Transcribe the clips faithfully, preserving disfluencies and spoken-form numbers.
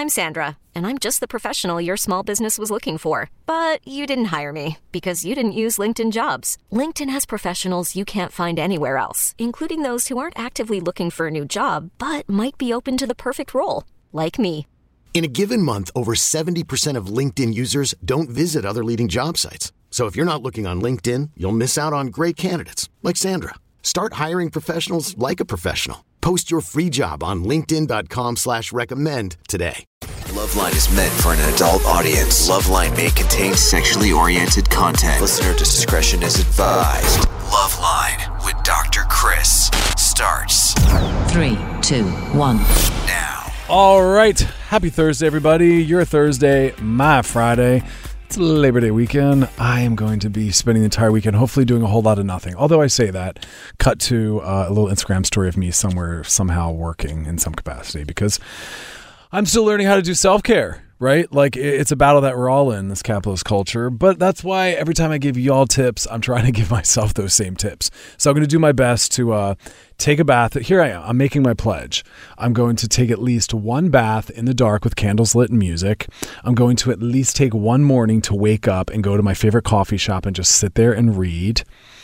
I'm Sandra, and I'm just the professional your small business was looking for. But you didn't hire me because you didn't use LinkedIn Jobs. LinkedIn has professionals you can't find anywhere else, including those who aren't actively looking for a new job, but might be open to the perfect role, like me. In a given month, over seventy percent of LinkedIn users don't visit other leading job sites. So if you're not looking on LinkedIn, you'll miss out on great candidates like Sandra. Start hiring professionals like a professional. Post your free job on linkedin.com slash recommend today. Loveline is meant for an adult audience. Loveline may contain sexually oriented content. Listener discretion is advised. Loveline with Doctor Chris starts. Three, two, one. Now. All right. Happy Thursday, everybody. Your Thursday, my Friday. It's Labor Day weekend. I am going to be spending the entire weekend hopefully doing a whole lot of nothing. Although I say that, cut to uh, a little Instagram story of me somewhere, somehow working in some capacity because I'm still learning how to do self-care, right? Like it's a battle that we're all in, this capitalist culture. But that's why every time I give y'all tips, I'm trying to give myself those same tips. So I'm going to do my best to uh, take a bath. Here I am. I'm making my pledge. I'm going to take at least one bath in the dark with candles lit and music. I'm going to at least take one morning to wake up and go to my favorite coffee shop and just sit there and read.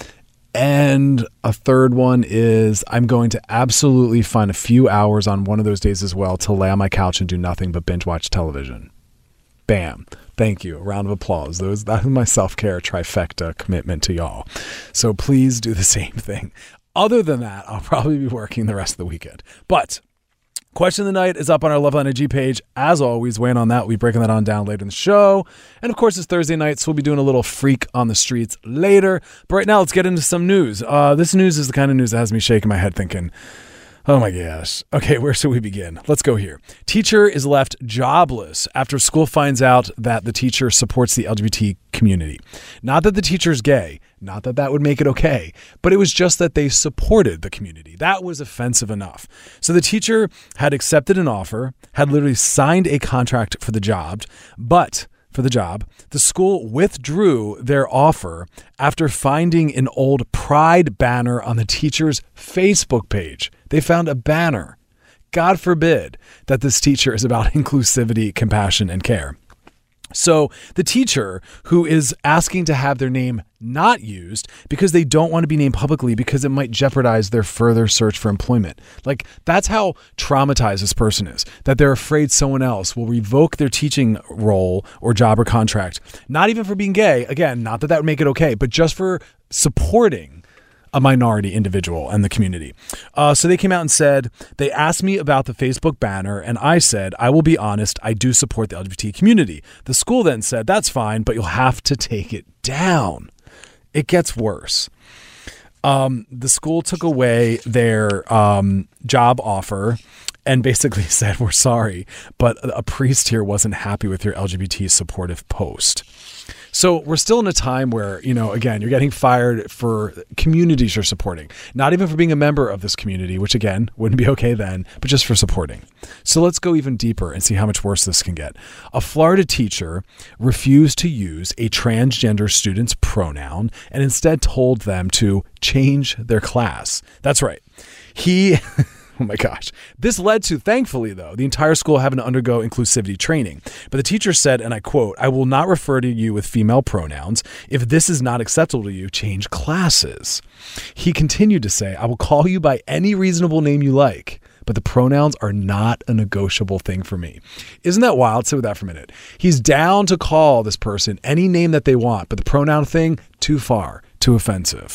And a third one is I'm going to absolutely find a few hours on one of those days as well to lay on my couch and do nothing but binge watch television. Bam. Thank you. A round of applause. Those, that is my self-care trifecta commitment to y'all. So please do the same thing. Other than that, I'll probably be working the rest of the weekend. But question of the night is up on our Loveline I G page. As always, weighing on that, we'll be breaking that on down later in the show. And of course, it's Thursday night, so we'll be doing a little freak on the streets later. But right now, let's get into some news. Uh, this news is the kind of news that has me shaking my head thinking, oh my gosh. Okay, where should we begin? Let's go here. Teacher is left jobless after school finds out that the teacher supports the L G B T community. Not that the teacher's gay, not that that would make it okay, but it was just that they supported the community. That was offensive enough. So the teacher had accepted an offer, had literally signed a contract for the job, but for the job, the school withdrew their offer after finding an old Pride banner on the teacher's Facebook page. They found a banner. God forbid that this teacher is about inclusivity, compassion, and care. So the teacher who is asking to have their name not used because they don't want to be named publicly because it might jeopardize their further search for employment. Like that's how traumatized this person is, that they're afraid someone else will revoke their teaching role or job or contract, not even for being gay. Again, not that that would make it okay, but just for supporting a minority individual and the community. Uh, so they came out and said, they asked me about the Facebook banner, and I said, I will be honest, I do support the L G B T community. The school then said, that's fine, but you'll have to take it down. It gets worse. Um, the school took away their um, job offer and basically said, we're sorry, but a priest here wasn't happy with your L G B T supportive post. So we're still in a time where, you know, again, you're getting fired for communities you're supporting, not even for being a member of this community, which again, wouldn't be okay then, but just for supporting. So let's go even deeper and see how much worse this can get. A Florida teacher refused to use a transgender student's pronoun and instead told them to change their class. That's right. He... Oh my gosh. This led to, thankfully though, the entire school having to undergo inclusivity training. But the teacher said, and I quote, I will not refer to you with female pronouns. If this is not acceptable to you, change classes. He continued to say, I will call you by any reasonable name you like, but the pronouns are not a negotiable thing for me. Isn't that wild? Sit with that for a minute. He's down to call this person any name that they want, but the pronoun thing, too far, too offensive.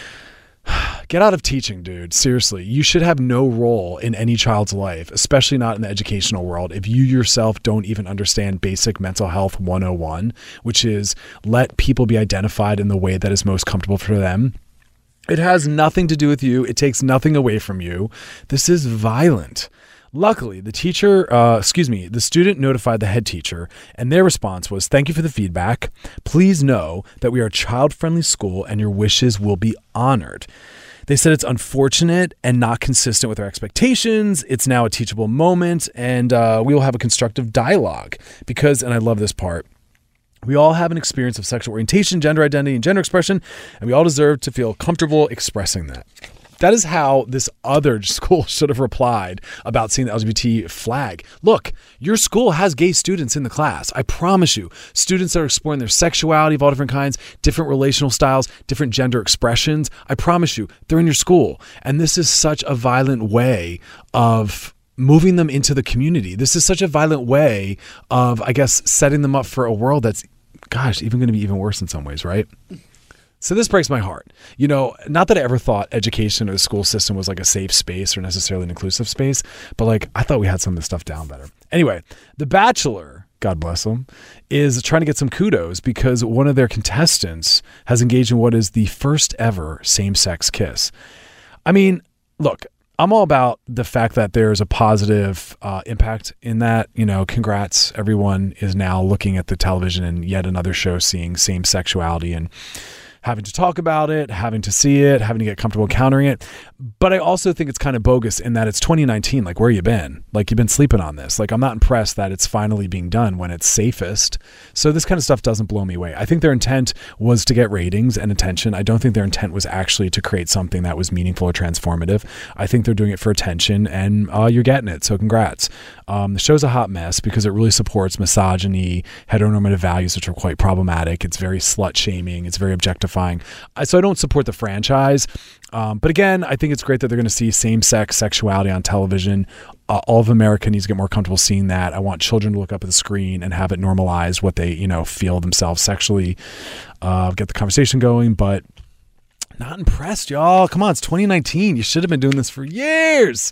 Get out of teaching, dude. Seriously, you should have no role in any child's life, especially not in the educational world, if you yourself don't even understand basic mental health one oh one, which is let people be identified in the way that is most comfortable for them. It has nothing to do with you. It takes nothing away from you. This is violent. Luckily, the teacher, uh, excuse me, the student notified the head teacher, and their response was, thank you for the feedback. Please know that we are a child-friendly school and your wishes will be honored. They said it's unfortunate and not consistent with our expectations. It's now a teachable moment, and uh, we will have a constructive dialogue because, and I love this part, we all have an experience of sexual orientation, gender identity, and gender expression, and we all deserve to feel comfortable expressing that. That is how this other school should have replied about seeing the L G B T flag. Look, your school has gay students in the class. I promise you. Students that are exploring their sexuality of all different kinds, different relational styles, different gender expressions. I promise you, they're in your school. And this is such a violent way of moving them into the community. This is such a violent way of, I guess, setting them up for a world that's, gosh, even going to be even worse in some ways, right? So this breaks my heart. You know, not that I ever thought education or the school system was like a safe space or necessarily an inclusive space, but like I thought we had some of this stuff down better. Anyway, The Bachelor, God bless them, is trying to get some kudos because one of their contestants has engaged in what is the first ever same-sex kiss. I mean, look, I'm all about the fact that there's a positive uh, impact in that. You know, congrats. Everyone is now looking at the television and yet another show seeing same sexuality and having to talk about it, having to see it, having to get comfortable encountering it. But I also think it's kind of bogus in that it's twenty nineteen. Like, where you been? Like, you've been sleeping on this. Like, I'm not impressed that it's finally being done when it's safest. So this kind of stuff doesn't blow me away. I think their intent was to get ratings and attention. I don't think their intent was actually to create something that was meaningful or transformative. I think they're doing it for attention, and uh, you're getting it. So congrats. Um, the show's a hot mess because it really supports misogyny, heteronormative values, which are quite problematic. It's very slut-shaming. It's very objectifying. So I don't support the franchise. Um, but again, I think it's great that they're going to see same-sex sexuality on television. Uh, all of America needs to get more comfortable seeing that. I want children to look up at the screen and have it normalize what they, you know, feel themselves sexually. Uh, get the conversation going, but not impressed, y'all. Come on, it's twenty nineteen. You should have been doing this for years.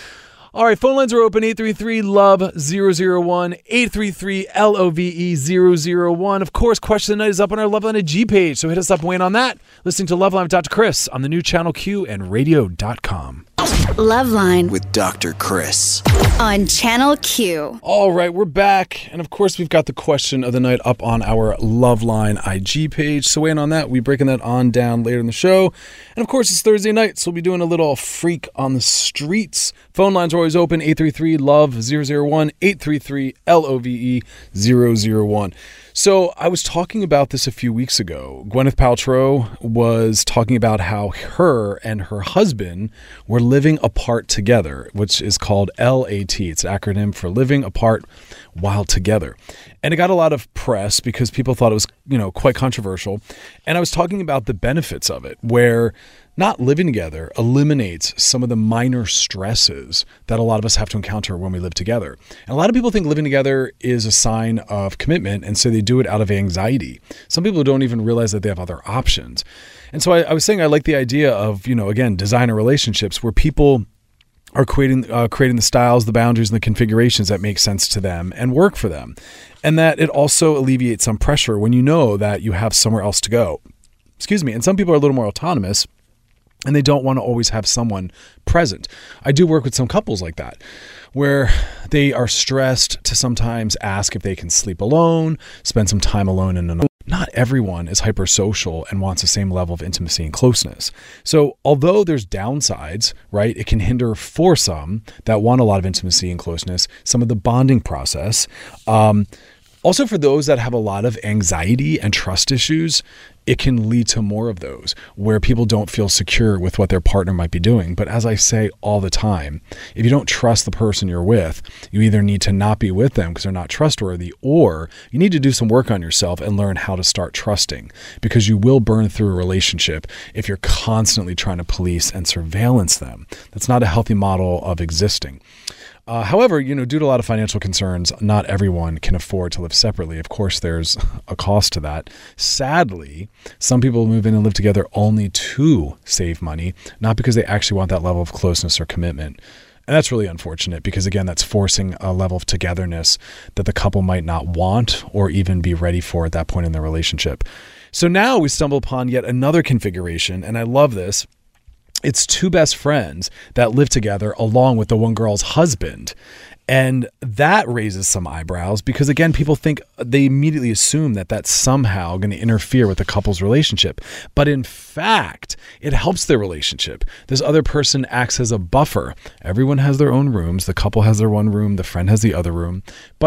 All right, phone lines are open, eight three three, L O V E, zero zero one, eight three three, L O V E, zero zero one. Of course, Question of the Night is up on our Loveline G page, so hit us up and weigh in on that. Listening to Loveline with Doctor Chris on the new Channel Q and radio dot com. Loveline With Doctor Chris. on Channel Q. All right, we're back. And of course, we've got the Question of the Night up on our Loveline I G page. So weigh in on that. We'll be breaking that on down later in the show. And of course, it's Thursday night, so we'll be doing a little freak on the streets. Phone lines are always open, eight three three, L O V E, zero zero one, eight three three, L O V E, zero zero one. So I was talking about this a few weeks ago. Gwyneth Paltrow was talking about how her and her husband were living apart together, which is called L A T. It's an acronym for living apart while together. And it got a lot of press because people thought it was, you know, quite controversial. And I was talking about the benefits of it, where not living together eliminates some of the minor stresses that a lot of us have to encounter when we live together. And a lot of people think living together is a sign of commitment, and so they do it out of anxiety. Some people don't even realize that they have other options. And so I, I was saying I like the idea of, you know, again, designer relationships where people are creating uh, creating the styles, the boundaries, and the configurations that make sense to them and work for them. And that it also alleviates some pressure when you know that you have somewhere else to go. Excuse me. And some people are a little more autonomous, and they don't want to always have someone present. I do work with some couples like that, where they are stressed to sometimes ask if they can sleep alone, spend some time alone in an. Not everyone is hypersocial and wants the same level of intimacy and closeness. So although there's downsides, right, it can hinder for some that want a lot of intimacy and closeness, some of the bonding process. Um, Also, for those that have a lot of anxiety and trust issues, it can lead to more of those where people don't feel secure with what their partner might be doing. But as I say all the time, if you don't trust the person you're with, you either need to not be with them because they're not trustworthy, or you need to do some work on yourself and learn how to start trusting, because you will burn through a relationship if you're constantly trying to police and surveillance them. That's not a healthy model of existing. Uh, however, you know, due to a lot of financial concerns, not everyone can afford to live separately. Of course, there's a cost to that. Sadly, some people move in and live together only to save money, not because they actually want that level of closeness or commitment. And that's really unfortunate because, again, that's forcing a level of togetherness that the couple might not want or even be ready for at that point in their relationship. So now we stumble upon yet another configuration, and I love this. It's two best friends that live together along with the one girl's husband. And that raises some eyebrows because, again, people think, they immediately assume that that's somehow going to interfere with the couple's relationship. But in fact, it helps their relationship. This other person acts as a buffer. Everyone has their own rooms. The couple has their one room. The friend has the other room. But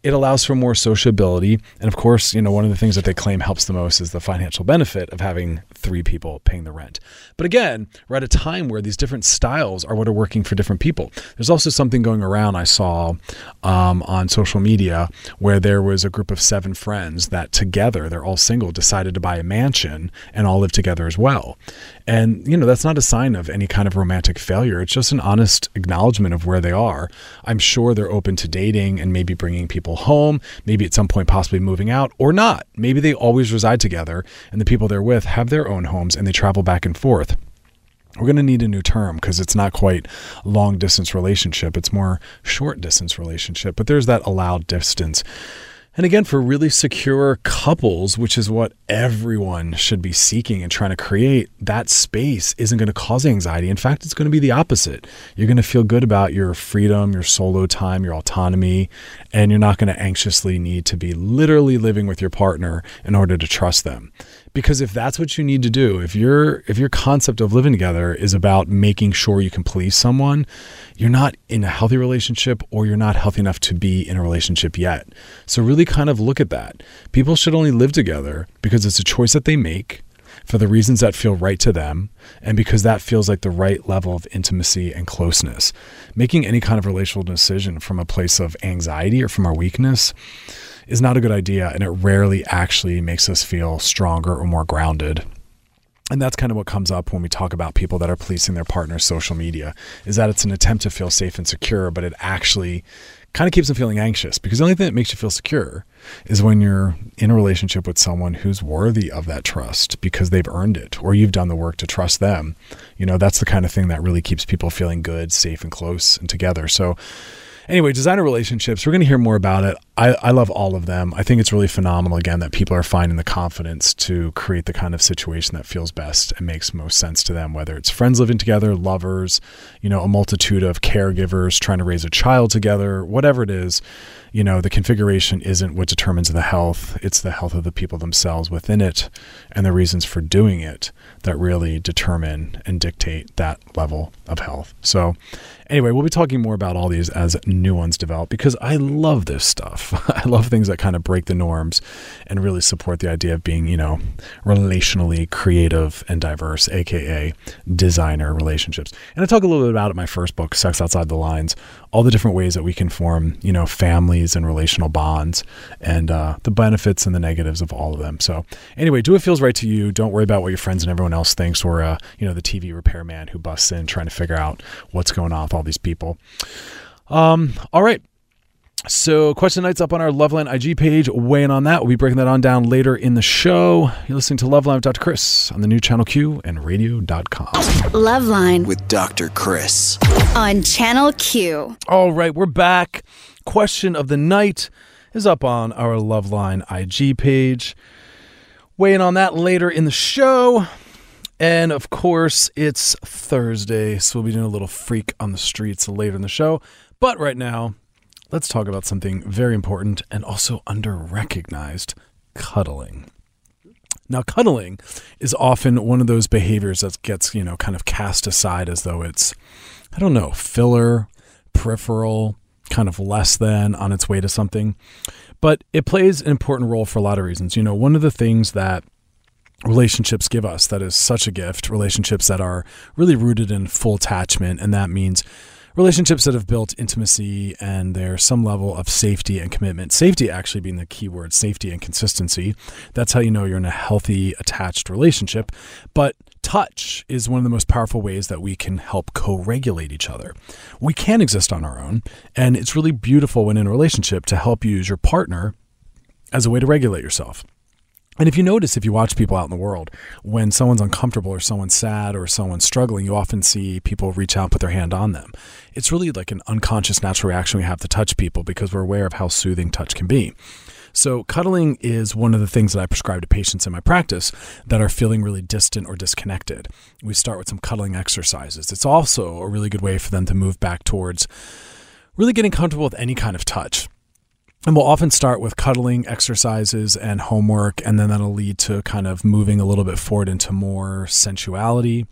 It allows for more sociability. And of course, you know, one of the things that they claim helps the most is the financial benefit of having three people paying the rent. But again, we're at a time where these different styles are what are working for different people. There's also something going around I saw um, on social media where there was a group of seven friends that together, they're all single, decided to buy a mansion and all live together as well. And, you know, that's not a sign of any kind of romantic failure. It's just an honest acknowledgement of where they are. I'm sure they're open to dating and maybe bringing people home, maybe at some point possibly moving out or not. Maybe they always reside together and the people they're with have their own homes and they travel back and forth. We're going to need a new term because it's not quite long distance relationship. It's more short distance relationship, but there's that allowed distance. And again, for really secure couples, which is what everyone should be seeking and trying to create, that space isn't going to cause anxiety. In fact, it's going to be the opposite. You're going to feel good about your freedom, your solo time, your autonomy, and you're not going to anxiously need to be literally living with your partner in order to trust them. Because if that's what you need to do, if your if your concept of living together is about making sure you can please someone, you're not in a healthy relationship or you're not healthy enough to be in a relationship yet. So really kind of look at that. People should only live together because it's a choice that they make for the reasons that feel right to them and because that feels like the right level of intimacy and closeness. Making any kind of relational decision from a place of anxiety or from our weakness is not a good idea, and it rarely actually makes us feel stronger or more grounded. And that's kind of what comes up when we talk about people that are policing their partner's social media, is that it's an attempt to feel safe and secure, but it actually kind of keeps them feeling anxious, because the only thing that makes you feel secure is when you're in a relationship with someone who's worthy of that trust because they've earned it or you've done the work to trust them. You know, that's the kind of thing that really keeps people feeling good, safe, and close and together. So anyway, designer relationships, we're going to hear more about it. I, I love all of them. I think it's really phenomenal, again, that people are finding the confidence to create the kind of situation that feels best and makes most sense to them, whether it's friends living together, lovers, you know, a multitude of caregivers trying to raise a child together, whatever it is. You know, the configuration isn't what determines the health. It's the health of the people themselves within it and the reasons for doing it that really determine and dictate that level of health. So anyway, we'll be talking more about all these as new ones develop, because I love this stuff. I love things that kind of break the norms and really support the idea of being, you know, relationally creative and diverse, aka designer relationships. And I talk a little bit about it in my first book, Sex Outside the Lines, all the different ways that we can form, you know, families and relational bonds, and uh, the benefits and the negatives of all of them. So anyway, do what feels right to you. Don't worry about what your friends and everyone else thinks, or, uh, you know, the T V repairman who busts in trying to figure out what's going on with all these people. Um, all right. So Question Night's up on our Loveline I G page. Weighing on that. We'll be breaking that on down later in the show. You're listening to Loveline with Doctor Chris on the new Channel Q and radio dot com. Loveline With Doctor Chris. on Channel Q. All right, we're back. Question of the night is up on our Loveline I G page. Weighing on that later in the show. And of course, it's Thursday, so we'll be doing a little freak on the streets later in the show. But right now, let's talk about something very important and also under-recognized: cuddling. Now, cuddling is often one of those behaviors that gets, you know, kind of cast aside as though it's, I don't know, filler, peripheral, kind of less than, on its way to something. But it plays an important role for a lot of reasons. You know, one of the things that relationships give us that is such a gift, relationships that are really rooted in full attachment, and that means relationships that have built intimacy and there's some level of safety and commitment. Safety actually being the key word, safety and consistency. That's how you know you're in a healthy, attached relationship. But touch is one of the most powerful ways that we can help co-regulate each other. We can exist on our own, and it's really beautiful when in a relationship to help you use your partner as a way to regulate yourself. And if you notice, if you watch people out in the world, when someone's uncomfortable or someone's sad or someone's struggling, you often see people reach out and put their hand on them. It's really like an unconscious natural reaction we have to touch people because we're aware of how soothing touch can be. So cuddling is one of the things that I prescribe to patients in my practice that are feeling really distant or disconnected. We start with some cuddling exercises. It's also a really good way for them to move back towards really getting comfortable with any kind of touch. And we'll often start with cuddling exercises and homework, and then that'll lead to kind of moving a little bit forward into more sensuality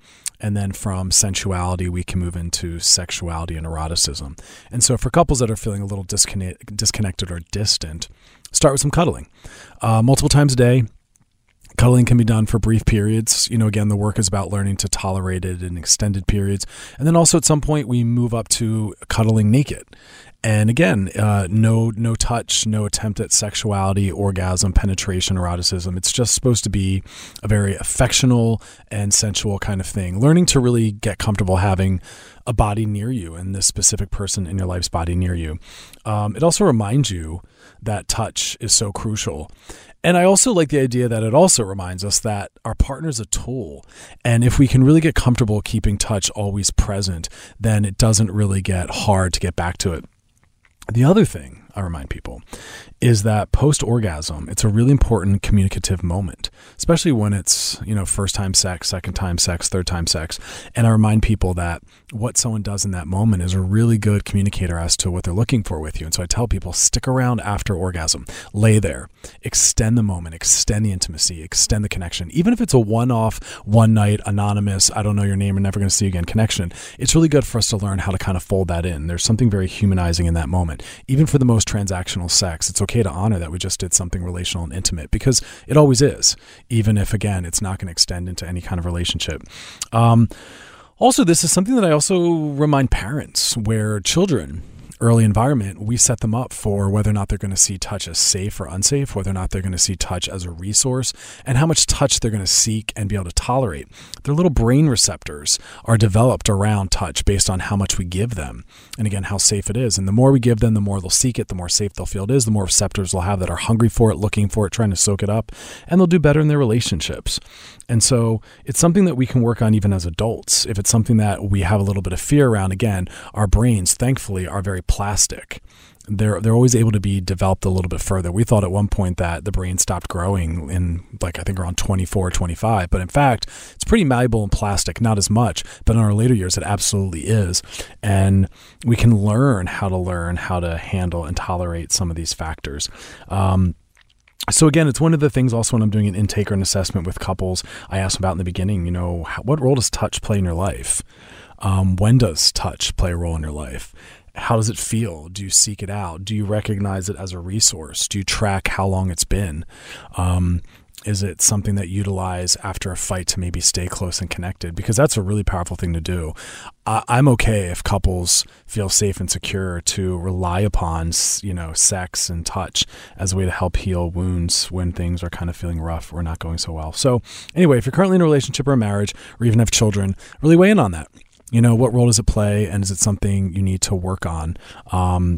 And then from sensuality, we can move into sexuality and eroticism. And so for couples that are feeling a little disconnect, disconnected or distant, start with some cuddling. Uh, multiple times a day. Cuddling can be done for brief periods. You know, again, the work is about learning to tolerate it in extended periods. And then also at some point we move up to cuddling naked. And again, uh, no no touch, no attempt at sexuality, orgasm, penetration, eroticism. It's just supposed to be a very affectional and sensual kind of thing. Learning to really get comfortable having a body near you and this specific person in your life's body near you. Um, it also reminds you that touch is so crucial. And I also like the idea that it also reminds us that our partner's a tool. And if we can really get comfortable keeping touch always present, then it doesn't really get hard to get back to it. The other thing I remind people is that post-orgasm, it's a really important communicative moment, especially when it's, you know, first time sex, second time sex, third time sex. And I remind people that what someone does in that moment is a really good communicator as to what they're looking for with you. And so I tell people, stick around after orgasm, lay there, extend the moment, extend the intimacy, extend the connection. Even if it's a one-off, one night, anonymous, I don't know your name, we're never going to see you again connection. It's really good for us to learn how to kind of fold that in. There's something very humanizing in that moment. Even for the most transactional sex, it's okay to honor that we just did something relational and intimate, because it always is, even if, again, it's not going to extend into any kind of relationship. Um, also, this is something that I also remind parents, where children, early environment, we set them up for whether or not they're going to see touch as safe or unsafe, whether or not they're going to see touch as a resource, and how much touch they're going to seek and be able to tolerate. Their little brain receptors are developed around touch based on how much we give them, and again, how safe it is. And the more we give them, the more they'll seek it, the more safe they'll feel it is, the more receptors they'll have that are hungry for it, looking for it, trying to soak it up, and they'll do better in their relationships. And so it's something that we can work on even as adults. If it's something that we have a little bit of fear around, again, our brains, thankfully, are very plastic. They're they're always able to be developed a little bit further. We thought at one point that the brain stopped growing in, like, I think around twenty-four, twenty-five. But in fact, it's pretty malleable and plastic, not as much. But in our later years, it absolutely is. And we can learn how to learn how to handle and tolerate some of these factors. Um, So again, it's one of the things also when I'm doing an intake or an assessment with couples, I ask them about in the beginning, you know, how, what role does touch play in your life? Um, when does touch play a role in your life? How does it feel? Do you seek it out? Do you recognize it as a resource? Do you track how long it's been? Um, Is it something that you utilize after a fight to maybe stay close and connected? Because that's a really powerful thing to do. I, I'm okay if couples feel safe and secure to rely upon, you know, sex and touch as a way to help heal wounds when things are kind of feeling rough or not going so well. So anyway, if you're currently in a relationship or a marriage or even have children, really weigh in on that. You know, what role does it play, and is it something you need to work on? Um,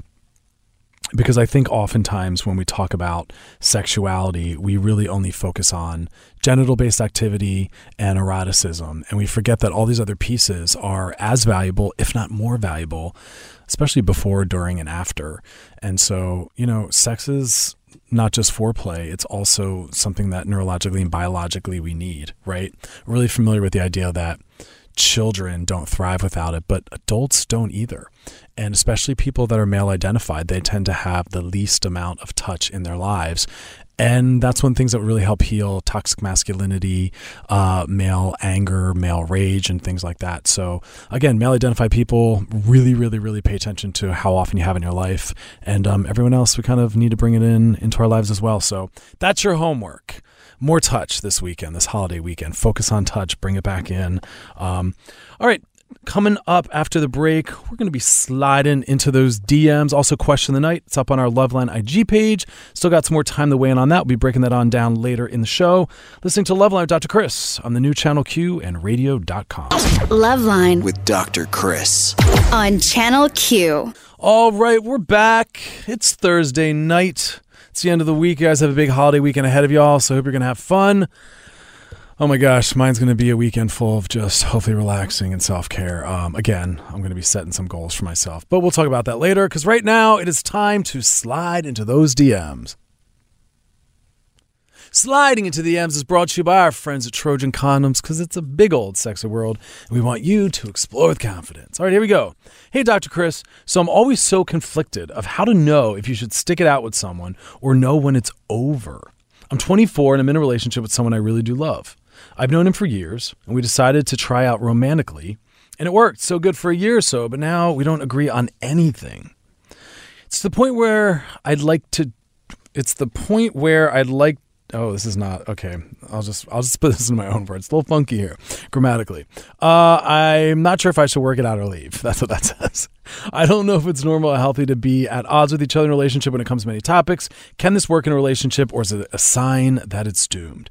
Because I think oftentimes when we talk about sexuality, we really only focus on genital-based activity and eroticism, and we forget that all these other pieces are as valuable, if not more valuable, especially before, during, and after. And so, you know, sex is not just foreplay, it's also something that neurologically and biologically we need, right? I'm really familiar with the idea that children don't thrive without it, but adults don't either. And especially people that are male identified, they tend to have the least amount of touch in their lives. And that's one of the things that really help heal toxic masculinity, uh, male anger, male rage, and things like that. So again, male identified people, really, really, really pay attention to how often you have in your life. And um, everyone else, we kind of need to bring it in into our lives as well. So that's your homework. More touch this weekend, this holiday weekend. Focus on touch, bring it back in. Um, all right. Coming up after the break, we're going to be sliding into those D Ms. Also, Question of the Night. It's up on our Loveline I G page. Still got some more time to weigh in on that. We'll be breaking that on down later in the show. Listening to Loveline with Doctor Chris on the new Channel Q and radio dot com. Loveline With Doctor Chris. on Channel Q. All right, we're back. It's Thursday night. It's the end of the week. You guys have a big holiday weekend ahead of y'all, so I hope you're going to have fun. Oh my gosh, mine's going to be a weekend full of just hopefully relaxing and self-care. Um, again, I'm going to be setting some goals for myself, but we'll talk about that later, because right now it is time to slide into those D Ms. Sliding into the D Ms is brought to you by our friends at Trojan Condoms, because it's a big old sexy world, and we want you to explore with confidence. All right, here we go. Hey, Doctor Chris. So I'm always so conflicted of how to know if you should stick it out with someone or know when it's over. I'm twenty-four, and I'm in a relationship with someone I really do love. I've known him for years, and we decided to try out romantically, and it worked so good for a year or so, but now we don't agree on anything. It's the point where I'd like to, it's the point where I'd like, oh, this is not, okay, I'll just, I'll just put this in my own words. It's a little funky here, grammatically. Uh, I'm not sure if I should work it out or leave. That's what that says. I don't know if it's normal or healthy to be at odds with each other in a relationship when it comes to many topics. Can this work in a relationship, or is it a sign that it's doomed?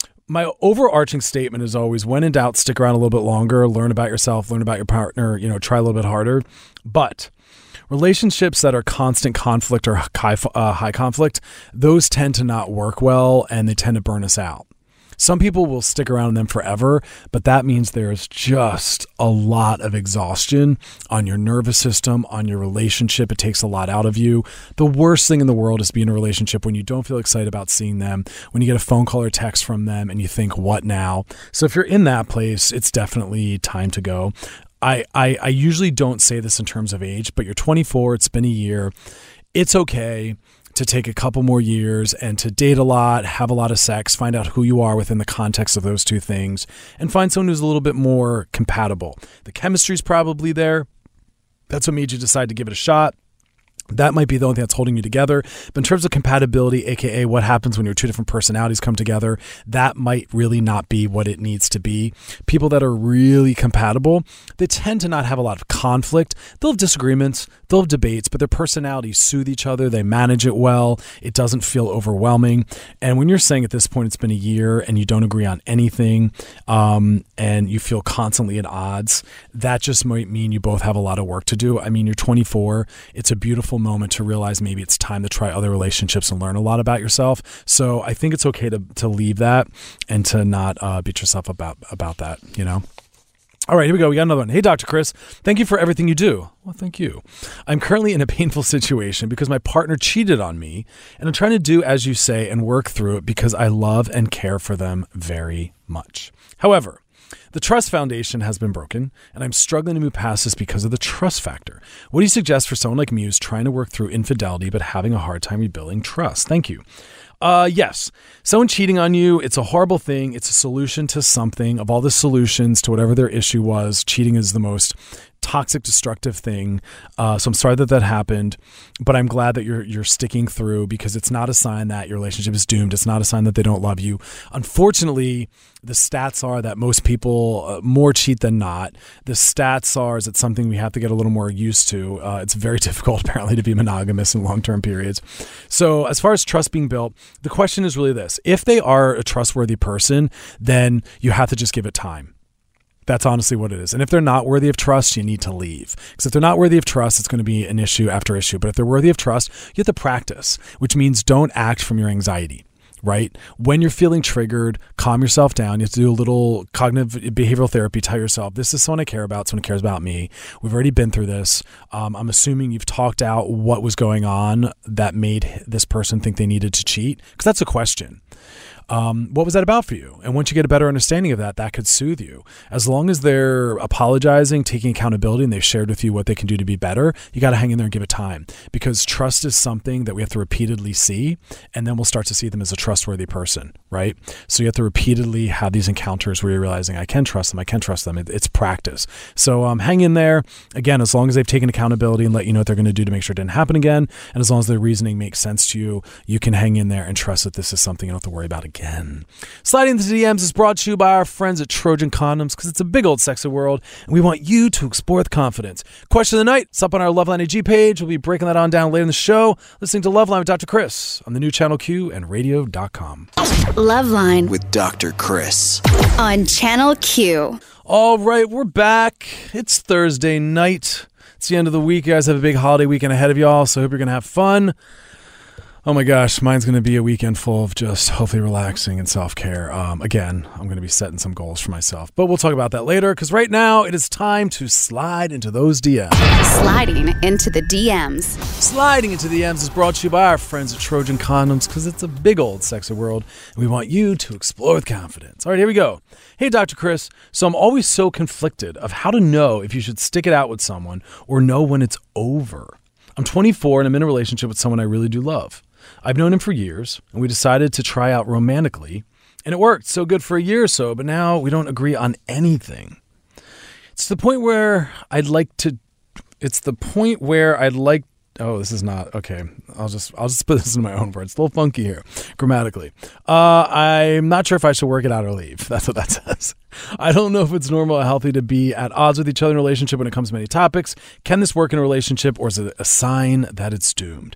My overarching statement is always, when in doubt, stick around a little bit longer, learn about yourself, learn about your partner, you know, try a little bit harder. But relationships that are constant conflict or high, uh, high conflict, those tend to not work well, and they tend to burn us out. Some people will stick around in them forever, but that means there's just a lot of exhaustion on your nervous system, on your relationship. It takes a lot out of you. The worst thing in the world is to be in a relationship when you don't feel excited about seeing them, when you get a phone call or text from them and you think, what now? So if you're in that place, it's definitely time to go. I, I, I usually don't say this in terms of age, but you're twenty-four, it's been a year. It's okay to take a couple more years and to date a lot, have a lot of sex, find out who you are within the context of those two things, and find someone who's a little bit more compatible. The chemistry's probably there. That's what made you decide to give it a shot. That might be the only thing that's holding you together. But in terms of compatibility, aka what happens when your two different personalities come together, that might really not be what it needs to be. People that are really compatible, they tend to not have a lot of conflict. They'll have disagreements, they'll have debates, but their personalities soothe each other. They manage it well. It doesn't feel overwhelming. And when you're saying at this point it's been a year and you don't agree on anything, um, and you feel constantly at odds, that just might mean you both have a lot of work to do. I mean, you're twenty-four. It's a beautiful moment to realize maybe it's time to try other relationships and learn a lot about yourself. So I think it's okay to to leave that and to not uh, beat yourself about about that, you know? All right, here we go. We got another one. Hey, Doctor Chris, thank you for everything you do. Well, thank you. I'm currently in a painful situation because my partner cheated on me, and I'm trying to do as you say and work through it because I love and care for them very much. However, the trust foundation has been broken, and I'm struggling to move past this because of the trust factor. What do you suggest for someone like me who's trying to work through infidelity but having a hard time rebuilding trust? Thank you. Uh, yes, someone cheating on you, it's a horrible thing. It's a solution to something. Of all the solutions to whatever their issue was, cheating is the most toxic, destructive thing. Uh, so I'm sorry that that happened, but I'm glad that you're you're sticking through because it's not a sign that your relationship is doomed. It's not a sign that they don't love you. Unfortunately, the stats are that most people uh, more cheat than not. The stats are is it's something we have to get a little more used to. Uh, it's very difficult apparently to be monogamous in long-term periods. So as far as trust being built, the question is really this. If they are a trustworthy person, then you have to just give it time. That's honestly what it is. And if they're not worthy of trust, you need to leave. Because if they're not worthy of trust, it's going to be an issue after issue. But if they're worthy of trust, you have to practice, which means don't act from your anxiety, right? When you're feeling triggered, calm yourself down. You have to do a little cognitive behavioral therapy. Tell yourself, this is someone I care about, someone who cares about me. We've already been through this. Um, I'm assuming you've talked out what was going on that made this person think they needed to cheat. Because that's a question. Um, what was that about for you? And once you get a better understanding of that, that could soothe you. As long as they're apologizing, taking accountability, and they've shared with you what they can do to be better, you got to hang in there and give it time. Because trust is something that we have to repeatedly see, and then we'll start to see them as a trustworthy person, right? So you have to repeatedly have these encounters where you're realizing, I can trust them, I can trust them. It, it's practice. So um, hang in there. Again, as long as they've taken accountability and let you know what they're going to do to make sure it didn't happen again, and as long as their reasoning makes sense to you, you can hang in there and trust that this is something you don't have to worry about again. Again. Sliding into the D Ms is brought to you by our friends at Trojan Condoms because it's a big old sexy world and we want you to explore with confidence. Question of the night, it's up on our Loveline A G page. We'll be breaking that on down later in the show. Listening to Loveline with Doctor Chris on the new Channel Q and radio dot com. Loveline With Doctor Chris on Channel Q. All right, we're back. It's Thursday night. It's the end of the week. You guys have a big holiday weekend ahead of y'all, so I hope you're going to have fun. Oh my gosh, mine's going to be a weekend full of just hopefully relaxing and self-care. Um, again, I'm going to be setting some goals for myself, but we'll talk about that later because right now it is time to slide into those D Ms. Sliding into the D Ms. Sliding into the D Ms is brought to you by our friends at Trojan Condoms because it's a big old sexy world and we want you to explore with confidence. All right, here we go. Hey, Doctor Chris. So I'm always so conflicted of how to know if you should stick it out with someone or know when it's over. I'm twenty-four and I'm in a relationship with someone I really do love. I've known him for years, and we decided to try out romantically, And it worked so good for a year or so, but now we don't agree on anything. It's the point where I'd like to, it's the point where I'd like, oh, this is not, okay. I'll just, I'll just put this in my own words. It's a little funky here, grammatically. Uh, I'm not sure if I should work it out or leave. That's what that says. I don't know if it's normal or healthy to be at odds with each other in a relationship when it comes to many topics. Can this work in a relationship, or is it a sign that it's doomed?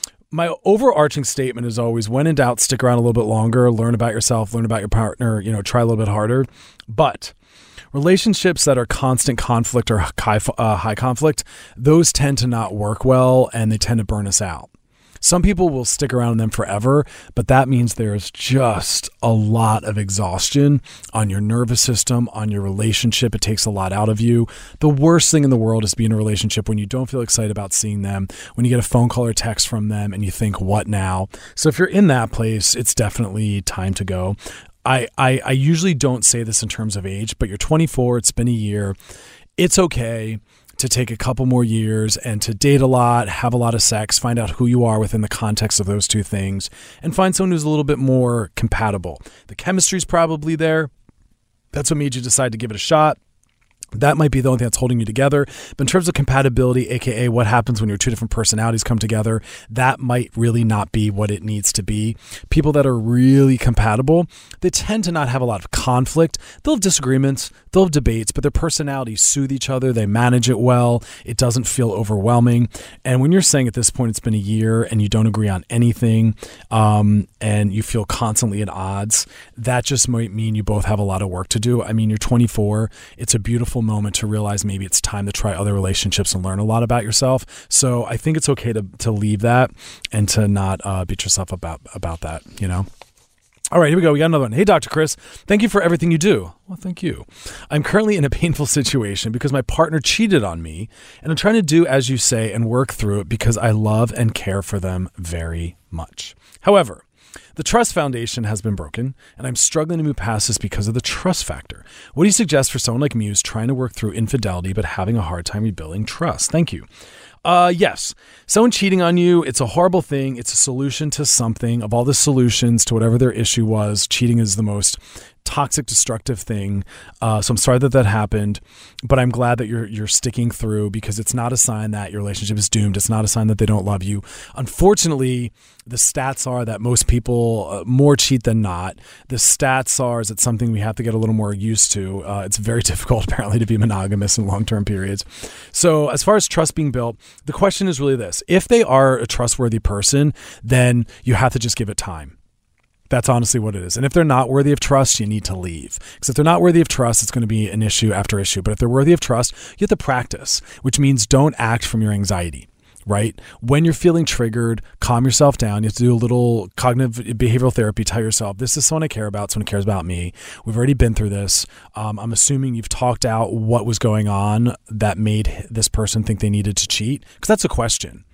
My overarching statement is always, when in doubt, stick around a little bit longer, learn about yourself, learn about your partner, you know, try a little bit harder. But relationships that are constant conflict or high, uh, high conflict, those tend to not work well, and they tend to burn us out. Some people will stick around in them forever, but that means there's just a lot of exhaustion on your nervous system, on your relationship. It takes a lot out of you. The worst thing in the world is to be in a relationship when you don't feel excited about seeing them, when you get a phone call or text from them and you think, what now? So if you're in that place, it's definitely time to go. I, I, I usually don't say this in terms of age, but you're twenty-four, it's been a year. It's okay to take a couple more years and to date a lot, have a lot of sex, find out who you are within the context of those two things, and find someone who's a little bit more compatible. The chemistry's probably there. That's what made you decide to give it a shot. That might be the only thing that's holding you together. But in terms of compatibility, aka what happens when your two different personalities come together, that might really not be what it needs to be. People that are really compatible, they tend to not have a lot of conflict. They'll have disagreements, they'll have debates, but their personalities soothe each other. They manage it well. It doesn't feel overwhelming. And when you're saying at this point it's been a year and you don't agree on anything, um, and you feel constantly at odds, that just might mean you both have a lot of work to do. I mean, you're twenty-four. It's a beautiful moment to realize maybe it's time to try other relationships and learn a lot about yourself. So I think it's okay to to leave that and to not uh, beat yourself about about that, you know? All right, here we go. We got another one. Hey, Doctor Chris, thank you for everything you do. Well, thank you. I'm currently in a painful situation because my partner cheated on me, and I'm trying to do as you say and work through it because I love and care for them very much. However, the trust foundation has been broken, and I'm struggling to move past this because of the trust factor. What do you suggest for someone like me who's trying to work through infidelity but having a hard time rebuilding trust? Thank you. Uh, yes, someone cheating on you, it's a horrible thing. It's a solution to something. Of all the solutions to whatever their issue was, cheating is the most toxic, destructive thing. Uh, so I'm sorry that that happened, but I'm glad that you're you're sticking through because it's not a sign that your relationship is doomed. It's not a sign that they don't love you. Unfortunately, the stats are that most people uh, more cheat than not. The stats are is it's something we have to get a little more used to. Uh, it's very difficult apparently to be monogamous in long-term periods. So as far as trust being built, the question is really this. If they are a trustworthy person, then you have to just give it time. That's honestly what it is. And if they're not worthy of trust, you need to leave. Because if they're not worthy of trust, it's going to be an issue after issue. But if they're worthy of trust, you have to practice, which means don't act from your anxiety, right? When you're feeling triggered, calm yourself down. You have to do a little cognitive behavioral therapy. Tell yourself, this is someone I care about, someone who cares about me. We've already been through this. Um, I'm assuming you've talked out what was going on that made this person think they needed to cheat. Because that's a question.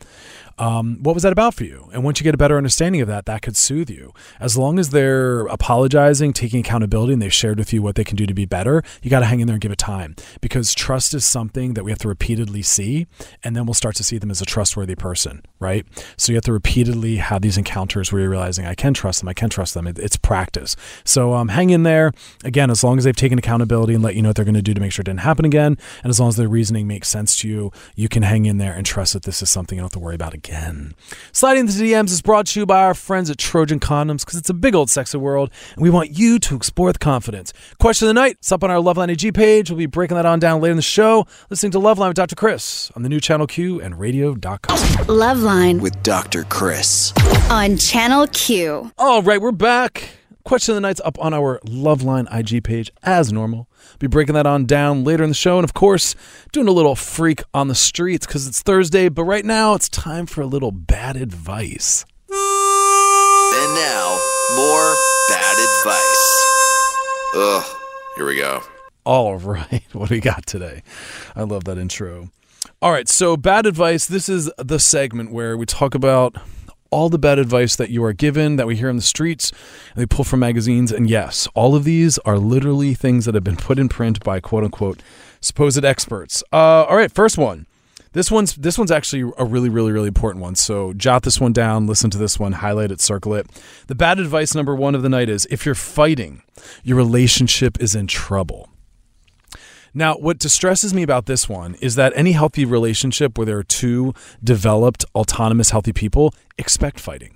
Um, what was that about for you? And once you get a better understanding of that, that could soothe you. As long as they're apologizing, taking accountability, and they've shared with you what they can do to be better, you got to hang in there and give it time. Because trust is something that we have to repeatedly see, and then we'll start to see them as a trustworthy person, right? So you have to repeatedly have these encounters where you're realizing, I can trust them, I can trust them. It, it's practice. So um, hang in there. Again, as long as they've taken accountability and let you know what they're going to do to make sure it didn't happen again, and as long as their reasoning makes sense to you, you can hang in there and trust that this is something you don't have to worry about again. Again. Sliding into the D Ms is brought to you by our friends at Trojan Condoms because it's a big old sexy world and we want you to explore with confidence. Question of the night, it's up on our Loveline I G page. We'll be breaking that on down later in the show. Listening to Loveline with Doctor Chris on the new Channel Q and radio dot com. Loveline With Doctor Chris on Channel Q. All right, we're back. Question of the night's up on our Loveline I G page as normal. Be breaking that on down later in the show. And of course, doing a little freak on the streets because it's Thursday. But right now, it's time for a little bad advice. And now, more bad advice. Ugh, here we go. All right, what do we got today? I love that intro. All right, so bad advice. This is the segment where we talk about all the bad advice that you are given, that we hear on the streets, and they pull from magazines. And yes, all of these are literally things that have been put in print by quote-unquote supposed experts. Uh, all right, first one. This one's this one's actually a really, really, really important one. So jot this one down, listen to this one, highlight it, circle it. The bad advice number one of the night is if you're fighting, your relationship is in trouble. Now, what distresses me about this one is that any healthy relationship where there are two developed, autonomous, healthy people expect fighting.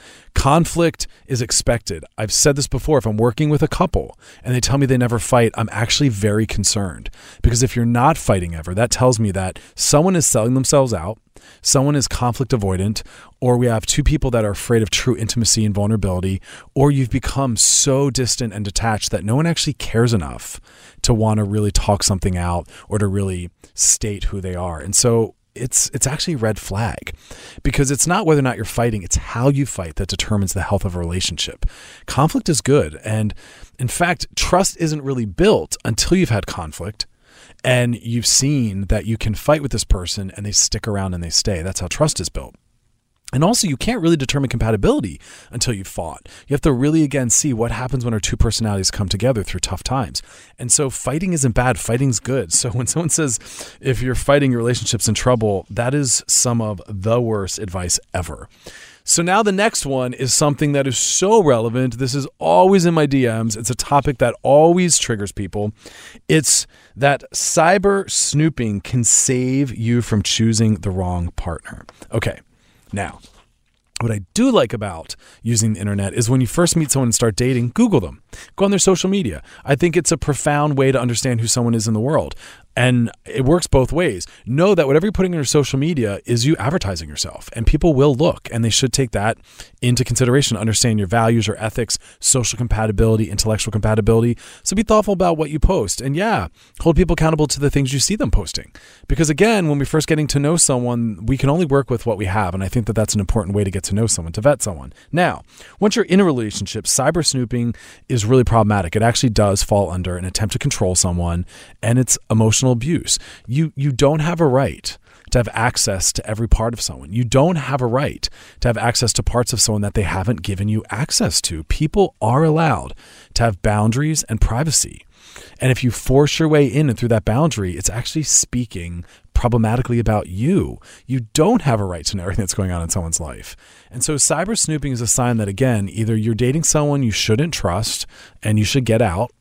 Conflict is expected. I've said this before. If I'm working with a couple and they tell me they never fight, I'm actually very concerned. Because if you're not fighting ever, that tells me that someone is selling themselves out, someone is conflict avoidant, or we have two people that are afraid of true intimacy and vulnerability, or you've become so distant and detached that no one actually cares enough to want to really talk something out or to really state who they are. And so it's it's actually a red flag, because it's not whether or not you're fighting, it's how you fight that determines the health of a relationship. Conflict is good. And in fact, trust isn't really built until you've had conflict and you've seen that you can fight with this person and they stick around and they stay. That's how trust is built. And also, you can't really determine compatibility until you've fought. You have to really, again, see what happens when our two personalities come together through tough times. And so fighting isn't bad. Fighting's good. So when someone says, if you're fighting, your relationship's in trouble, that is some of the worst advice ever. So now the next one is something that is so relevant. This is always in my D Ms. It's a topic that always triggers people. It's that cyber snooping can save you from choosing the wrong partner. Okay. Now, what I do like about using the internet is when you first meet someone and start dating, Google them. Go on their social media. I think it's a profound way to understand who someone is in the world. And it works both ways. Know that whatever you're putting on your social media is you advertising yourself, and people will look, and they should take that into consideration, understand your values, your ethics, social compatibility, intellectual compatibility. So be thoughtful about what you post, and yeah, hold people accountable to the things you see them posting. Because again, when we're first getting to know someone, we can only work with what we have, and I think that that's an important way to get to know someone, to vet someone. Now, once you're in a relationship, cyber snooping is really problematic. It actually does fall under an attempt to control someone, and it's emotional abuse. You you don't have a right to have access to every part of someone. You don't have a right to have access to parts of someone that they haven't given you access to. People are allowed to have boundaries and privacy. And if you force your way in and through that boundary, it's actually speaking problematically about you. You don't have a right to know everything that's going on in someone's life. And so cyber snooping is a sign that, again, either you're dating someone you shouldn't trust and you should get out,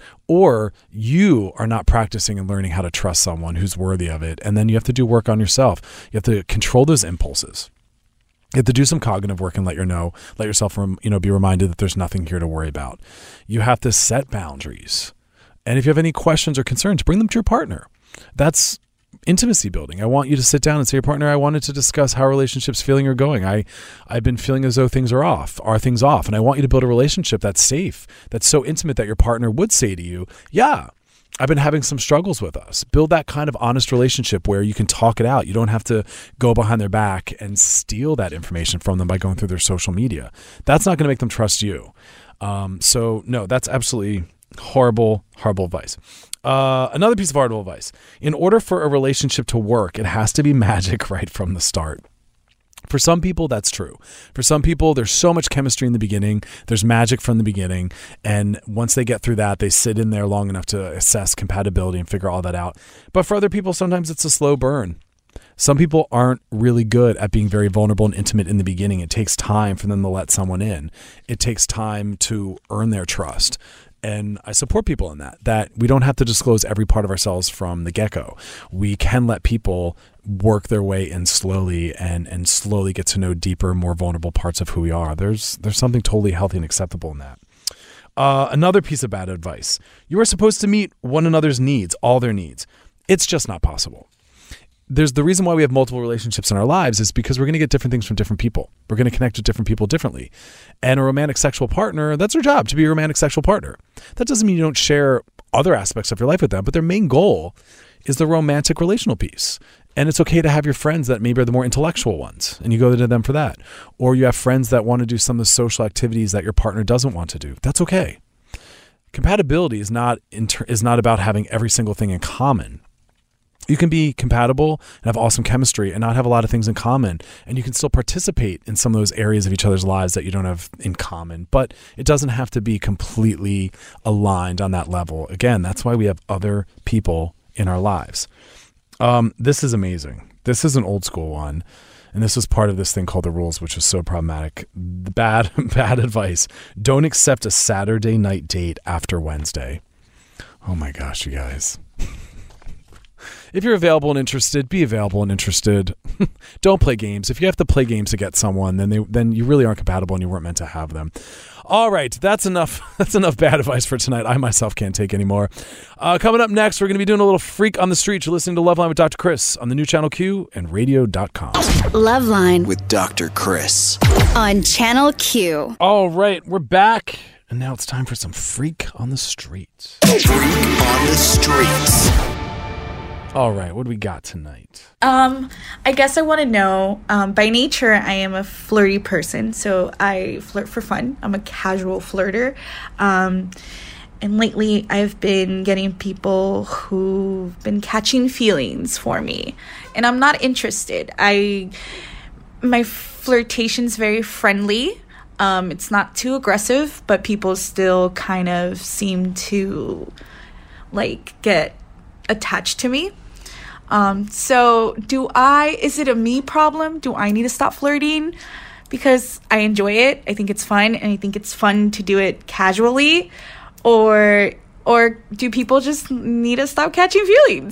or you are not practicing and learning how to trust someone who's worthy of it. And then you have to do work on yourself. You have to control those impulses. You have to do some cognitive work and let your know, let yourself, you know, be reminded that there's nothing here to worry about. You have to set boundaries. And if you have any questions or concerns, bring them to your partner. That's intimacy building. I want you to sit down and say, your partner, I wanted to discuss how relationships feeling are going. I, I've been feeling as though things are off. Are things off? And I want you to build a relationship that's safe, that's so intimate that your partner would say to you, yeah, I've been having some struggles with us. Build that kind of honest relationship where you can talk it out. You don't have to go behind their back and steal that information from them by going through their social media. That's not going to make them trust you. Um, so no, that's absolutely horrible, horrible advice. Uh, another piece of horrible advice. In order for a relationship to work, it has to be magic right from the start. For some people, that's true. For some people, there's so much chemistry in the beginning. There's magic from the beginning. And once they get through that, they sit in there long enough to assess compatibility and figure all that out. But for other people, sometimes it's a slow burn. Some people aren't really good at being very vulnerable and intimate in the beginning. It takes time for them to let someone in. It takes time to earn their trust. And I support people in that, that we don't have to disclose every part of ourselves from the get-go. We can let people work their way in slowly and, and slowly get to know deeper, more vulnerable parts of who we are. There's, there's something totally healthy and acceptable in that. Uh, another piece of bad advice. You are supposed to meet one another's needs, all their needs. It's just not possible. There's the reason why we have multiple relationships in our lives is because we're going to get different things from different people. We're going to connect with different people differently. And a romantic sexual partner, that's their job, to be a romantic sexual partner. That doesn't mean you don't share other aspects of your life with them, but their main goal is the romantic relational piece. And it's okay to have your friends that maybe are the more intellectual ones, and you go to them for that. Or you have friends that want to do some of the social activities that your partner doesn't want to do. That's okay. Compatibility is not inter- is not about having every single thing in common. You can be compatible and have awesome chemistry and not have a lot of things in common. And you can still participate in some of those areas of each other's lives that you don't have in common. But it doesn't have to be completely aligned on that level. Again, that's why we have other people in our lives. Um, this is amazing. This is an old school one. And this was part of this thing called the rules, which was so problematic. The bad, bad advice. Don't accept a Saturday night date after Wednesday. Oh my gosh, you guys. If you're available and interested, be available and interested. Don't play games. If you have to play games to get someone, then they then you really aren't compatible and you weren't meant to have them. All right, that's enough. That's enough bad advice for tonight. I myself can't take anymore. Uh, coming up next, we're going to be doing a little Freak on the Street. You're listening to Loveline with Doctor Chris on the new Channel Q and radio dot com. Loveline With Doctor Chris. on Channel Q. All right, we're back. And now it's time for some Freak on the Street. Freak on the Streets. All right, what do we got tonight? Um, I guess I want to know, um, by nature, I am a flirty person, so I flirt for fun. I'm a casual flirter. Um, and lately, I've been getting people who've been catching feelings for me, and I'm not interested. I, my flirtation's very friendly. Um, it's not too aggressive, but people still kind of seem to, like, get attached to me. Um, so do I, is it a me problem? Do I need to stop flirting? Because I enjoy it. I think it's fun, and I think it's fun to do it casually. Or, or do people just need to stop catching feelings?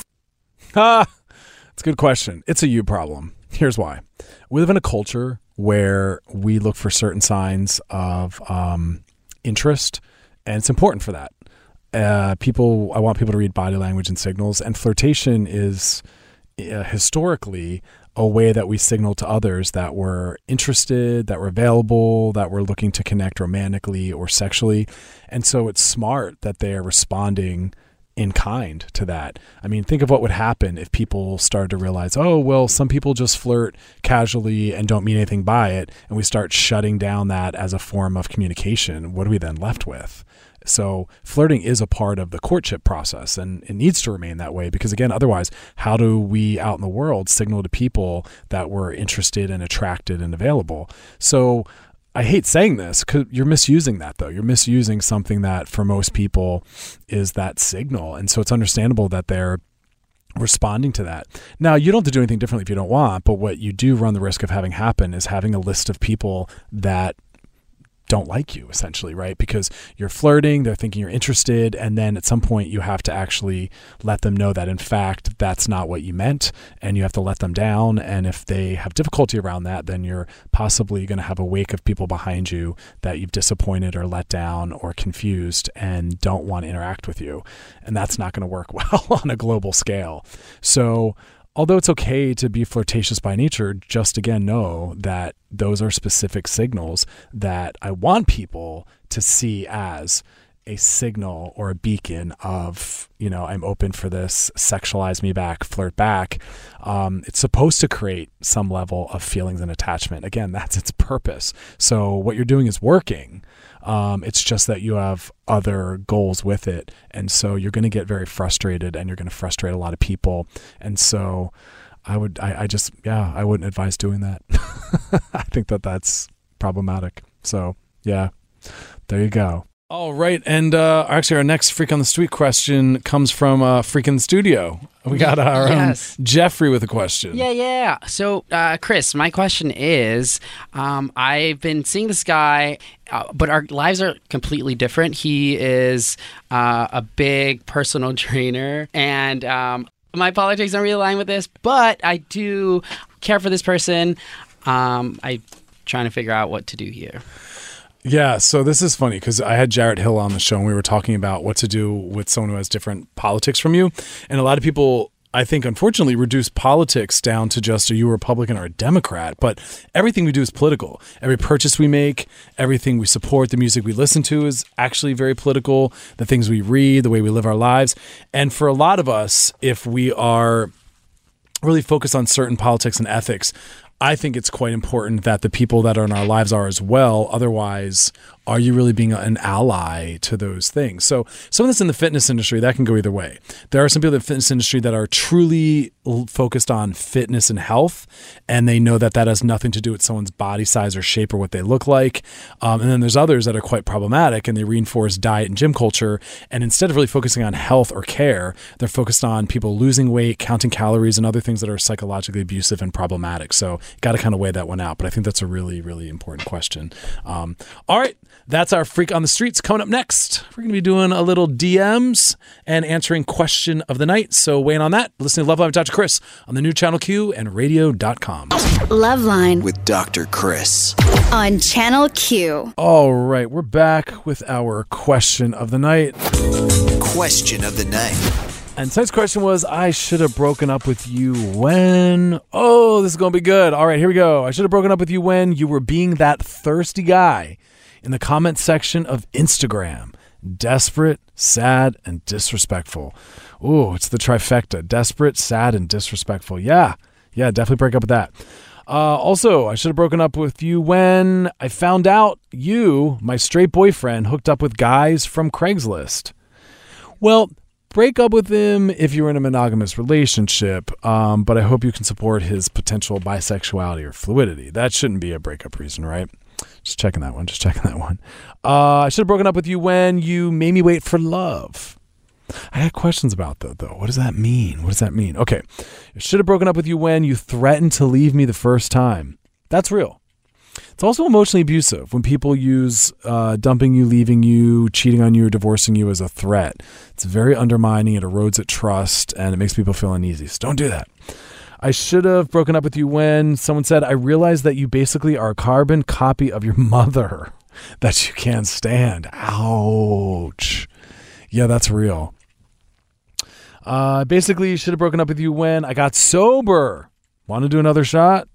Ah, it's a good question. It's a you problem. Here's why. We live in a culture where we look for certain signs of um, interest, and it's important for that. Uh, people, I want people to read body language and signals, and flirtation is uh, historically a way that we signal to others that we're interested, that we're available, that we're looking to connect romantically or sexually. And so it's smart that they are responding in kind to that. I mean, think of what would happen if people started to realize, oh, well, some people just flirt casually and don't mean anything by it, and we start shutting down that as a form of communication. What are we then left with? So flirting is a part of the courtship process, and it needs to remain that way because, again, otherwise, how do we out in the world signal to people that we're interested and attracted and available? So I hate saying this because you're misusing that, though. You're misusing something that for most people is that signal. And so it's understandable that they're responding to that. Now, you don't have to do anything differently if you don't want, but what you do run the risk of having happen is having a list of people that don't like you, essentially, right? Because you're flirting, they're thinking you're interested, and then at some point you have to actually let them know that in fact that's not what you meant, and you have to let them down. And if they have difficulty around that, then you're possibly going to have a wake of people behind you that you've disappointed or let down or confused and don't want to interact with you. And that's not going to work well on a global scale. So although it's okay to be flirtatious by nature, just again know that those are specific signals that I want people to see as a signal or a beacon of, you know, I'm open for this, sexualize me back, flirt back. Um, it's supposed to create some level of feelings and attachment. Again, that's its purpose. So what you're doing is working. Um, it's just that you have other goals with it. And so you're going to get very frustrated and you're going to frustrate a lot of people. And so I would, I, I just, yeah, I wouldn't advise doing that. I think that that's problematic. So yeah, there you go. All right. And uh, actually our next Freak on the Street question comes from uh, Freak in the Studio. We got our yes. own Jeffrey with a question. Yeah, yeah. So, uh, Chris, my question is, um, I've been seeing this guy, uh, but our lives are completely different. He is uh, a big personal trainer, and um, my politics don't really align with this, but I do care for this person. Um, I'm trying to figure out what to do here. Yeah, so this is funny because I had Jarrett Hill on the show and we were talking about what to do with someone who has different politics from you. And a lot of people, I think, unfortunately, reduce politics down to just are you a Republican or a Democrat? But everything we do is political. Every purchase we make, everything we support, the music we listen to is actually very political. The things we read, the way we live our lives. And for a lot of us, if we are really focused on certain politics and ethics, I think it's quite important that the people that are in our lives are as well. Otherwise, are you really being an ally to those things? So some of this in the fitness industry, that can go either way. There are some people in the fitness industry that are truly focused on fitness and health, and they know that that has nothing to do with someone's body size or shape or what they look like. Um, and then there's others that are quite problematic, and they reinforce diet and gym culture. And instead of really focusing on health or care, they're focused on people losing weight, counting calories, and other things that are psychologically abusive and problematic. So got to kind of weigh that one out. But I think that's a really, really important question. Um, all right. That's our Freak on the Streets. Coming up next, we're going to be doing a little D Ms and answering question of the night. So weighing on that, listening to Loveline with Doctor Chris on the new Channel Q and radio dot com. Loveline With Doctor Chris. on Channel Q. All right, we're back with our question of the night. Question of the night. And tonight's question was, I should have broken up with you when... Oh, this is going to be good. All right, here we go. I should have broken up with you when you were being that thirsty guy in the comment section of Instagram. Desperate, sad, and disrespectful. Ooh, it's the trifecta. Desperate, sad, and disrespectful. Yeah, yeah, definitely break up with that. Uh, also, I should have broken up with you when I found out you, my straight boyfriend, hooked up with guys from Craigslist. Well, break up with him if you're in a monogamous relationship, um, but I hope you can support his potential bisexuality or fluidity. That shouldn't be a breakup reason, right? Just checking that one. Just checking that one. Uh, I should have broken up with you when you made me wait for love. I had questions about that, though. What does that mean? What does that mean? Okay. I should have broken up with you when you threatened to leave me the first time. That's real. It's also emotionally abusive when people use uh, dumping you, leaving you, cheating on you, or divorcing you as a threat. It's very undermining. It erodes at trust, and it makes people feel uneasy. So don't do that. I should have broken up with you when someone said, I realized that you basically are a carbon copy of your mother that you can't stand. Ouch. Yeah, that's real. Uh, basically, you should have broken up with you when I got sober. Want to do another shot?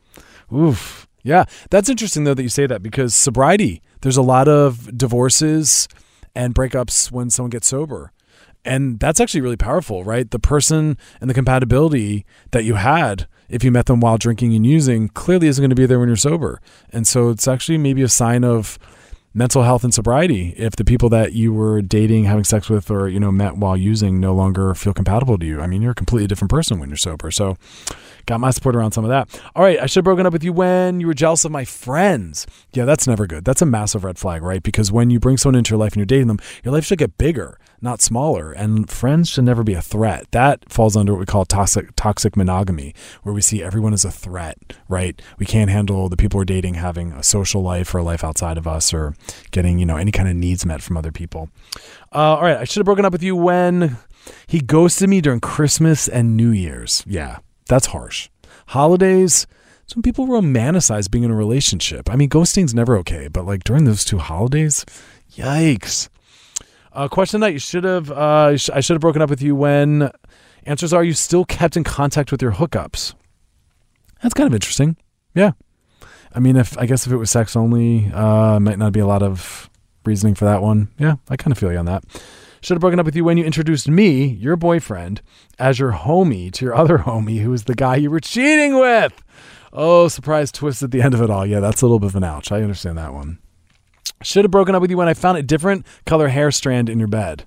Oof. Yeah, that's interesting, though, that you say that, because sobriety, there's a lot of divorces and breakups when someone gets sober. And that's actually really powerful, right? The person and the compatibility that you had if you met them while drinking and using clearly isn't going to be there when you're sober. And so it's actually maybe a sign of mental health and sobriety if the people that you were dating, having sex with, or, you know, met while using no longer feel compatible to you. I mean, you're a completely different person when you're sober. So got my support around some of that. All right, I should have broken up with you when you were jealous of my friends. Yeah, that's never good. That's a massive red flag, right? Because when you bring someone into your life and you're dating them, your life should get bigger, not smaller. And friends should never be a threat. That falls under what we call toxic toxic monogamy, where we see everyone as a threat, right? We can't handle the people we're dating having a social life or a life outside of us, or getting, you know, any kind of needs met from other people. Uh, all right, I should have broken up with you when he ghosted me during Christmas and New Year's. Yeah. That's harsh. Holidays, it's when people romanticize being in a relationship. I mean, ghosting's never okay, but like during those two holidays, yikes. Uh, question night, you should have, uh, I should have broken up with you when, answers are, you still kept in contact with your hookups. That's kind of interesting. Yeah. I mean, if, I guess if it was sex only, uh, might not be a lot of reasoning for that one. Yeah, I kind of feel you on that. Should have broken up with you when you introduced me, your boyfriend, as your homie to your other homie, who was the guy you were cheating with. Oh, surprise twist at the end of it all. Yeah, that's a little bit of an ouch. I understand that one. Should have broken up with you when I found a different color hair strand in your bed.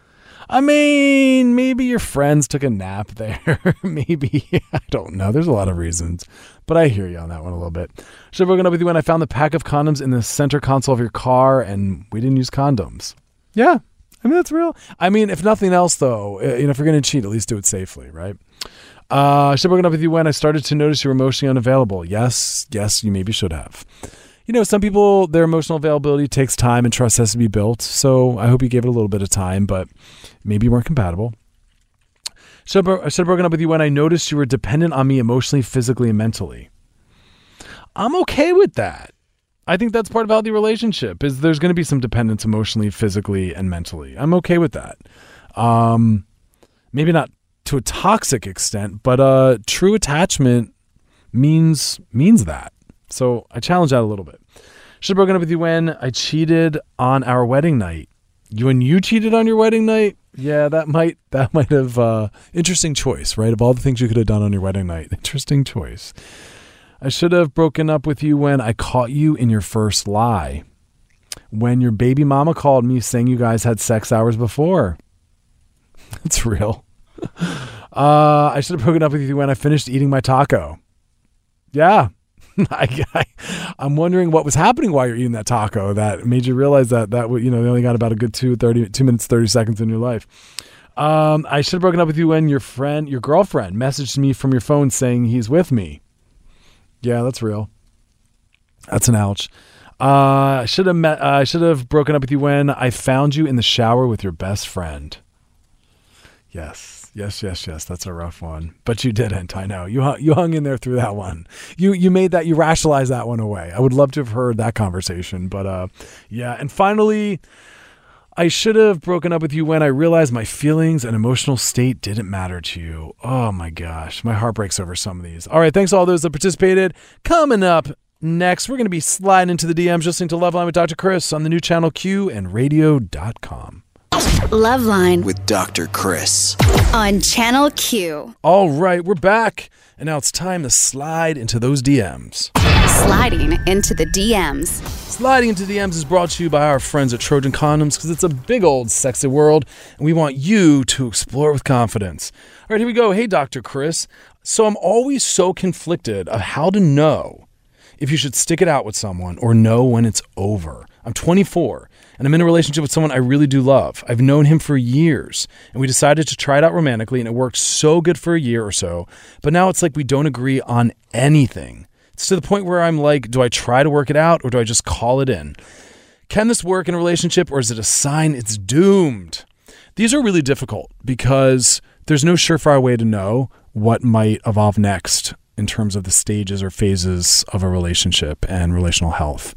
I mean, maybe your friends took a nap there. Maybe. I don't know. There's a lot of reasons. But I hear you on that one a little bit. Should have broken up with you when I found the pack of condoms in the center console of your car and we didn't use condoms. Yeah. I mean, that's real. I mean, if nothing else, though, you know, if you're going to cheat, at least do it safely, right? Uh, I should have broken up with you when I started to notice you were emotionally unavailable. Yes, yes, you maybe should have. You know, some people, their emotional availability takes time and trust has to be built. So I hope you gave it a little bit of time, but maybe you weren't compatible. Should have, I should have broken up with you when I noticed you were dependent on me emotionally, physically, and mentally. I'm okay with that. I think that's part of a healthy relationship, is there's going to be some dependence emotionally, physically, and mentally. I'm okay with that. Um, maybe not to a toxic extent, but uh, true attachment means means that. So I challenge that a little bit. Should have broken up with you when I cheated on our wedding night. You and you cheated on your wedding night? Yeah, that might that might have uh, interesting choice, right? Of all the things you could have done on your wedding night, interesting choice. I should have broken up with you when I caught you in your first lie. when your baby mama called me saying you guys had sex hours before. It's real. Uh, I should have broken up with you when I finished eating my taco. Yeah. I, I, I'm wondering what was happening while you're eating that taco that made you realize that, that you know, you only got about a good two, thirty, two minutes, thirty seconds in your life. Um, I should have broken up with you when your friend, your girlfriend messaged me from your phone saying he's with me. Yeah, that's real. That's an ouch. Uh, I should have met, uh, I should have broken up with you when I found you in the shower with your best friend. Yes. Yes, yes, yes. That's a rough one, but you didn't. I know you hung, you hung in there through that one. You you made that, you rationalized that one away. I would love to have heard that conversation, but uh, yeah. And finally, I should have broken up with you when I realized my feelings and emotional state didn't matter to you. Oh my gosh, my heart breaks over some of these. All right, thanks to all those that participated. Coming up next, we're going to be sliding into the D Ms, listening to Loveline with Doctor Chris on the new channel Q and radio dot com. Loveline With Doctor Chris. on Channel Q. All right, we're back. And now it's time to slide into those D Ms. Sliding into the D Ms. Sliding into D Ms is brought to you by our friends at Trojan Condoms because it's a big old sexy world and we want you to explore with confidence. All right, here we go. Hey, Doctor Chris. So I'm always so conflicted of how to know if you should stick it out with someone or know when it's over. I'm twenty-four and I'm in a relationship with someone I really do love. I've known him for years and we decided to try it out romantically and it worked so good for a year or so. But now it's like we don't agree on anything. It's to the point where I'm like, do I try to work it out or do I just call it in? Can this work in a relationship or is it a sign it's doomed? These are really difficult because there's no surefire way to know what might evolve next in terms of the stages or phases of a relationship and relational health.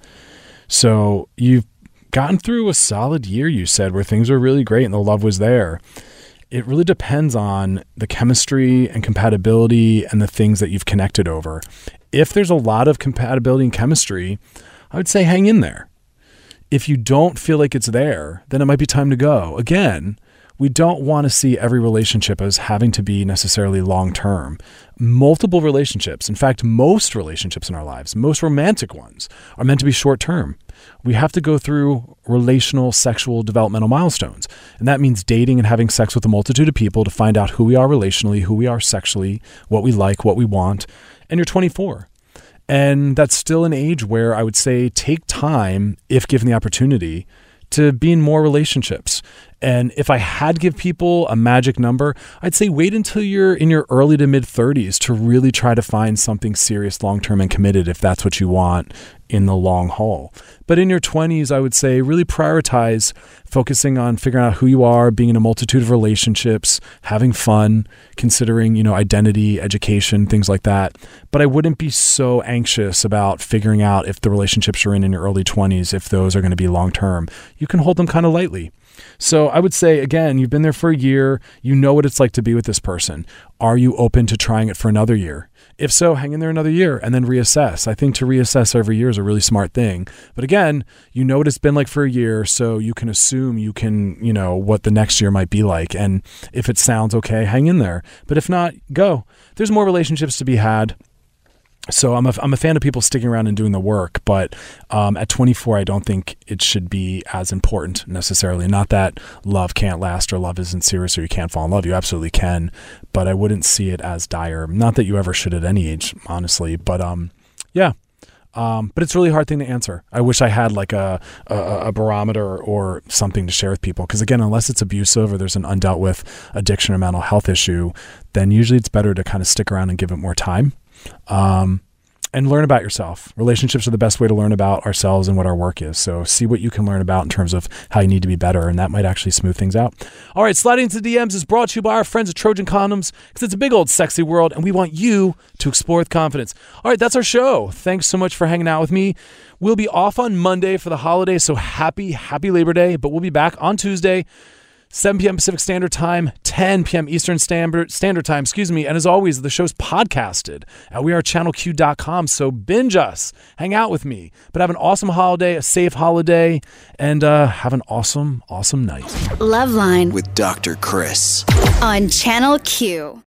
So you've gotten through a solid year, you said, where things were really great and the love was there. It really depends on the chemistry and compatibility and the things that you've connected over. If there's a lot of compatibility and chemistry, I would say hang in there. If you don't feel like it's there, then it might be time to go. Again, we don't want to see every relationship as having to be necessarily long-term. Multiple relationships, in fact, most relationships in our lives, most romantic ones, are meant to be short-term. We have to go through relational, sexual, developmental milestones. And that means dating and having sex with a multitude of people to find out who we are relationally, who we are sexually, what we like, what we want. And you're twenty-four. And that's still an age where I would say take time, if given the opportunity, to be in more relationships. And if I had to give people a magic number, I'd say wait until you're in your early to mid thirties to really try to find something serious, long-term and committed if that's what you want in the long haul. But in your twenties, I would say really prioritize focusing on figuring out who you are, being in a multitude of relationships, having fun, considering, you know, identity, education, things like that. But I wouldn't be so anxious about figuring out if the relationships you're in in your early twenties, if those are going to be long-term. You can hold them kind of lightly. So I would say, again, you've been there for a year. You know what it's like to be with this person. Are you open to trying it for another year? If so, hang in there another year and then reassess. I think to reassess every year is a really smart thing. But again, you know what it's been like for a year, so you can assume you can, you know, what the next year might be like. And if it sounds okay, hang in there. But if not, go. There's more relationships to be had. So I'm a, I'm a fan of people sticking around and doing the work, but um, at twenty-four, I don't think it should be as important necessarily. Not that love can't last or love isn't serious or you can't fall in love. You absolutely can, but I wouldn't see it as dire. Not that you ever should at any age, honestly, but um, yeah. Um, but it's a really hard thing to answer. I wish I had like a, a, a barometer or something to share with people. Because again, unless it's abusive or there's an undealt with addiction or mental health issue, then usually it's better to kind of stick around and give it more time. Um, and learn about yourself. Relationships are the best way to learn about ourselves and what our work is. So see what you can learn about in terms of how you need to be better, and that might actually smooth things out. All right, Sliding into D Ms is brought to you by our friends at Trojan Condoms because it's a big old sexy world, and we want you to explore with confidence. All right, that's our show. Thanks so much for hanging out with me. We'll be off on Monday for the holiday, so happy, happy Labor Day, but we'll be back on Tuesday, seven p.m. Pacific Standard Time, ten p.m. Eastern Standard Standard Time, excuse me. And as always, the show's podcasted at we are channel q dot com. So binge us, hang out with me. But have an awesome holiday, a safe holiday, and uh, have an awesome, awesome night. Loveline With Doctor Chris. on Channel Q.